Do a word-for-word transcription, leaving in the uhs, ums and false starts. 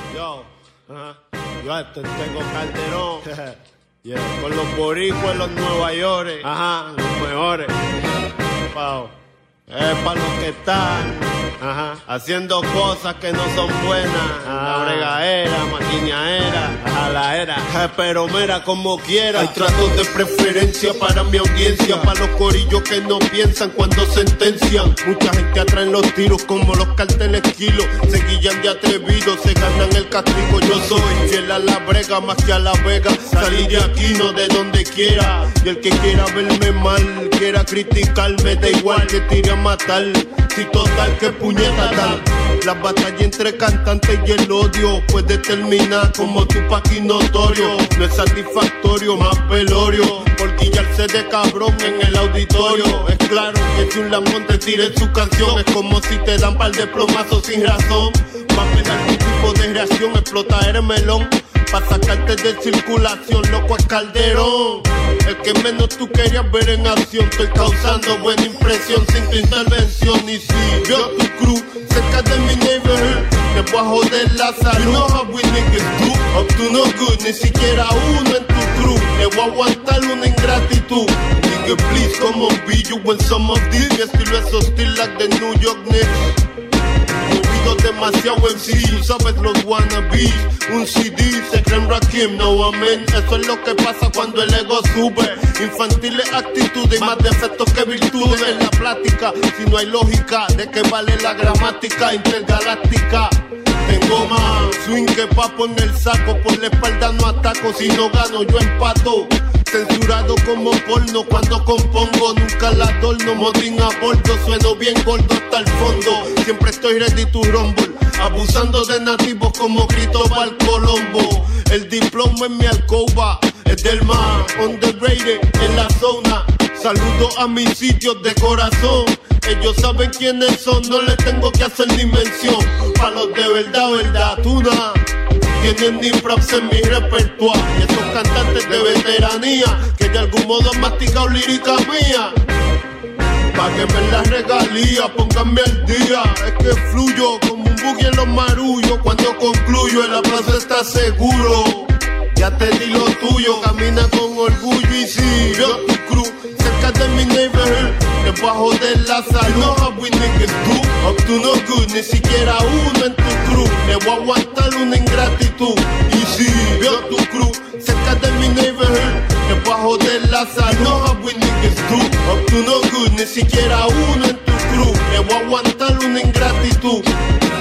Yo, uh-huh. Yo este tengo Calderón. Yeah. Con los boricuas, los Nueva York. Ajá, los mejores. Wow. Es para los que están, ajá, haciendo cosas que no son buenas. Ajá. La bregaera, maquiñaera, ajá, la era. Eh, pero mira como quiera. Hay tratos de preferencia para mi audiencia, para los corillos que no piensan cuando sentencian. Mucha gente atrae los tiros como los carteles kilos. Se guillan de atrevidos, se ganan el castigo. Yo soy fiel a la brega más que a la vega. Salí de aquí, no de donde quiera. Y el que quiera verme mal, quiera criticarme, da igual que tire a matar. Si total, que puñeta tal. La batalla entre cantantes y el odio puede terminar como Tupac y Notorio. No es satisfactorio, más velorio por guillarse de cabrón en el auditorio. Es claro que si un lamón te tire su canción, es como si te dan par de plomazos sin razón. Va a pegar algún tipo de reacción, explota el melón pa' sacarte de circulación, loco es Calderón. El que menos tú querías ver en acción. Estoy causando buena impresión sin tu intervención. Y si veo tu crew cerca de mi neighborhood, te voy a joder la salud. You know how we niggas do, up to no good. Ni siquiera uno en tu crew te voy a aguantar una ingratitud. Nigga please come on be you when some of these. Mi estilo es hostil like the New York Knicks. Demasiado M C, tú sabes los wannabes. Un C D, se creen Rakim, no amén. Eso es lo que pasa cuando el ego sube. Infantiles actitudes, más defectos que virtudes. En la plática, si no hay lógica, ¿de qué vale la gramática intergaláctica? Tengo más swing que papo en el saco. Por la espalda no ataco, si no gano yo empato. Censurado como porno cuando compongo, nunca la adorno. Motín a bordo, sueno bien gordo hasta el fondo. Siempre estoy ready to rumble, abusando de nativos como Cristóbal Colombo. El diploma en mi alcoba es del más underrated en la zona. Saludo a mis sitios de corazón. Ellos saben quiénes son, no les tengo que hacer ni mención. Pa' los de verdad, verdad, tuna. Tienen ni props en mi repertorio. Y esos cantantes de veteranía que de algún modo han masticado lírica mía. Páguenme la regalía, pónganme al día. Es que fluyo como un buggy en los marullos. Cuando concluyo el aplauso está seguro. Ya te di lo tuyo, camina con orgullo. Y si veo tu crew cerca de mi neighborhood, te voy a joder la salud. You know how we niggas do, up to no good. Ni siquiera uno en tu crew te voy a aguantar una ingratitud. Y si veo tu crew cerca de mi neighborhood, te voy a joder la salud. You know how we niggas do, up to no good. Ni siquiera uno en tu crew te voy a aguantar una ingratitud.